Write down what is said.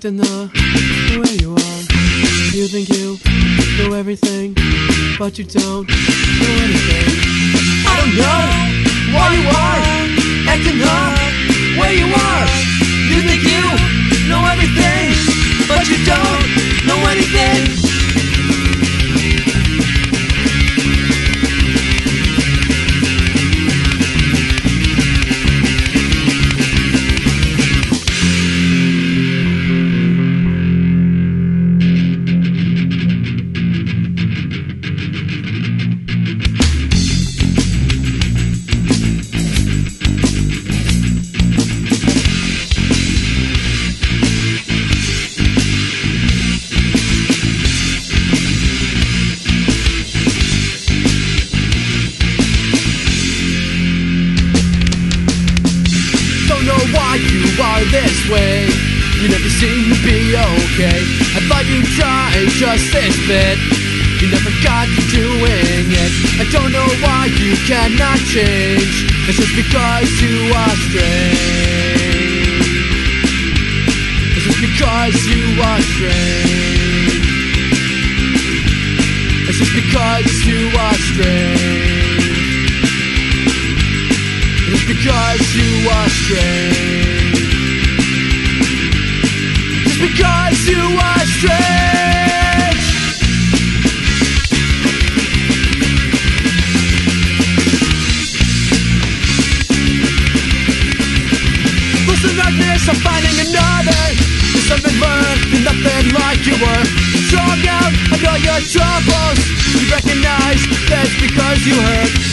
acting the way you are. You think you know everything, but you don't know anything. I don't know why you are acting the way you are. You think you know everything, but you don't know anything. Why you are this way? You never seem to be okay. I thought you tried just this bit. You never got to doing it. I don't know why you cannot change. It's just because you are strange. It's just because you are strange. It's just because you are strange. Just because you are strange. Just because you are strange. Listen like this, I'm finding another. There's something learned, you're nothing like you were. Strong out of all your troubles. You recognize that's because you hurt.